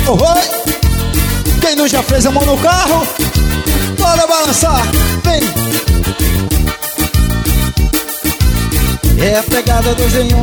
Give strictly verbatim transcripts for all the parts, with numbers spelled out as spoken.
Oh, oi. Quem não já fez a mão no carro, bora balançar, vem. É a pegada do Zenhon.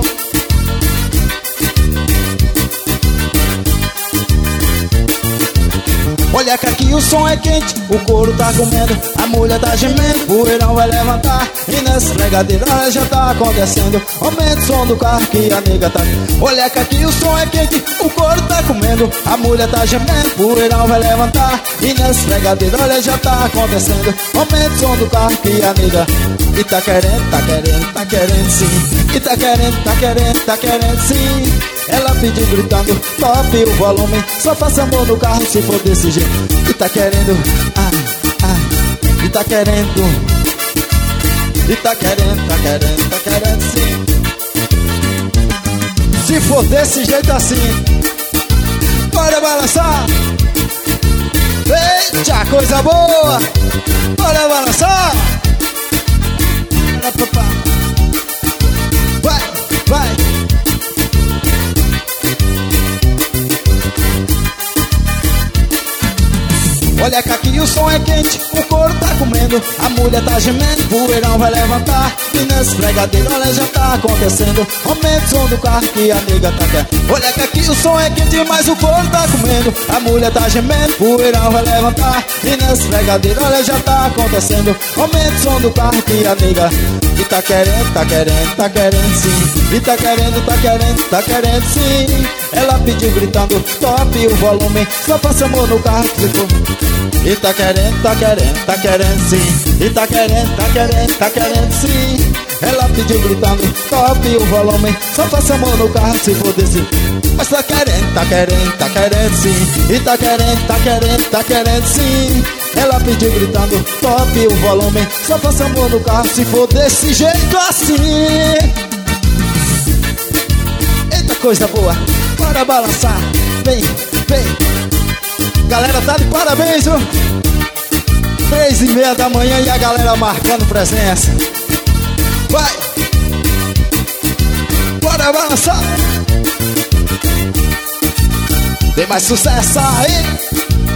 Olha que aqui o som é quente, o couro tá comendo, a mulher tá gemendo, o poeirão vai levantar. E nessa fregadeira já tá acontecendo. Aumenta o som do carro que a nega tá. Olha que aqui o som é quente, o couro tá comendo, a mulher tá gemendo, o poeirão vai levantar. E nessa fregadeira já tá acontecendo. Aumenta o som do carro que a nega. E tá querendo, tá querendo, tá querendo sim. E tá querendo, tá querendo, tá querendo sim. Ela pediu gritando, top o volume, só faça amor no carro se for desse jeito. E tá querendo, ai, ai. E tá querendo, e tá querendo, tá querendo, tá querendo sim. Se for desse jeito assim, bora balançar. Eita, coisa boa. Bora balançar. Vai, vai. Olha que aqui o som é quente, o couro tá comendo, a mulher tá gemendo, o poeirão vai levantar. E nesse fregadeiro, olha, já tá acontecendo. Aumenta o som do carro que a nega tá querendo. Olha que aqui o som é quente, mas o couro tá comendo, a mulher tá gemendo, o poeirão vai levantar. E nesse fregadeiro, olha, já tá acontecendo. Aumenta o som do carro que a nega. E tá querendo, tá querendo, tá querendo sim. E tá querendo, tá querendo, tá querendo sim. Ela pediu gritando, top o volume, só passa amor no carro que ficou. E tá querendo, tá querendo, tá querendo sim. E tá querendo, tá querendo, tá querendo sim. Ela pediu gritando, top o volume, só passa amor no carro se for desse. Mas tá querendo, tá querendo, tá querendo sim. E tá querendo, tá querendo, tá querendo sim. Ela pediu gritando, top o volume, só passa amor no carro se for desse jeito assim. Eita coisa boa, bora balançar, vem, vem. Galera tá de parabéns, viu? Três e meia da manhã e a galera marcando presença. Vai! Bora balançar! Tem mais sucesso aí!